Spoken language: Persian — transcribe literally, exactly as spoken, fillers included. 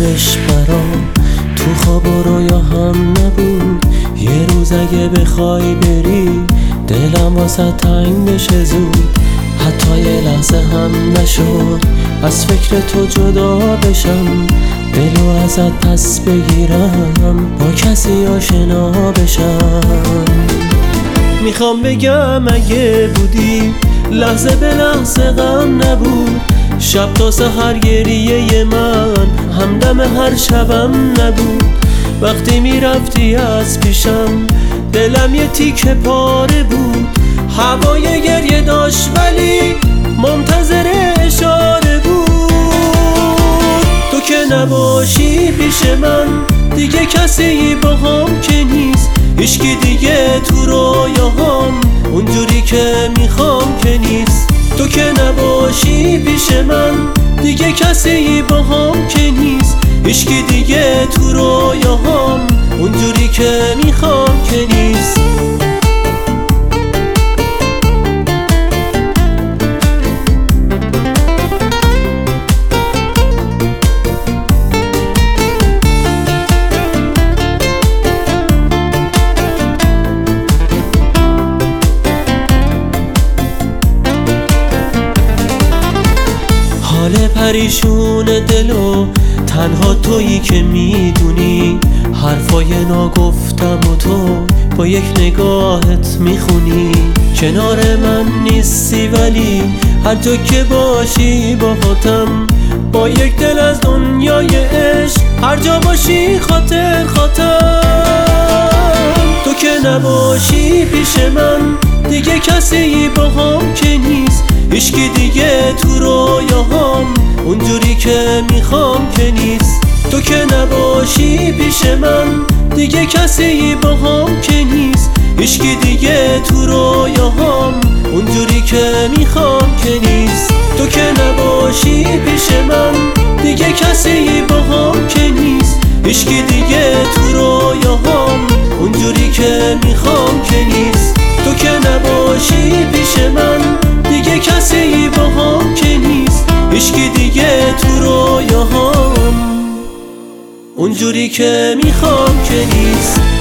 عمرش برام تو خواب و رویا هم نبود. یه روز اگه بخوای بری دلم واسه تنگ بشه زود. حتی یه لحظه هم نشد از فکر تو جدا بشم، دلو ازت پس بگیرم با کسی آشنا بشم. میخوام بگم اگه بودی لحظه به لحظه غم نبود. شب تا سحر گریه من همدم هر شبم نبود. وقتی میرفتی از پیشم دلم یه تیکه پاره بود. هوای گریه داشت ولی منتظر اشاره بود. تو که نباشی پیش من دیگه کسی با هم که نیست. هیچکی دیگه تو رویاهام اونجوری که میخوام که نیست. تو که نباشی پیش من دیگه کسی با هم که نیست. هیچکی دیگه تو رویاهام اونجوری که میخوام که نیست. حال پریشون دلو تنها تویی که میدونی. حرفای ناگفتم و تو با یک نگاهت میخونی. کنار من نیستی ولی هر جا که باشی باهاتم. با یک دل از دنیای عشق هر جا باشی خاطر خاطر. تو که نباشی پیش من دیگه کسی با هم که نیست. هیچکی دیگه تو رویاهام اونجوری که میخوام که نیست. تو که نباشی پیش من دیگه کسی با هم که نیست. هیچکی دیگه تو رویاهام اونجوری که میخوام که نیست. تو که نباشی پیش من دیگه کسی با هم که نیست. هیچکی دیگه تو رویاهام اونجوری که میخوام که نیست. تو که نباشی پیش من دیگه کسی با هم که نیست. هیچکی دیگه تو رویاهام اونجوری که میخوام که نیست.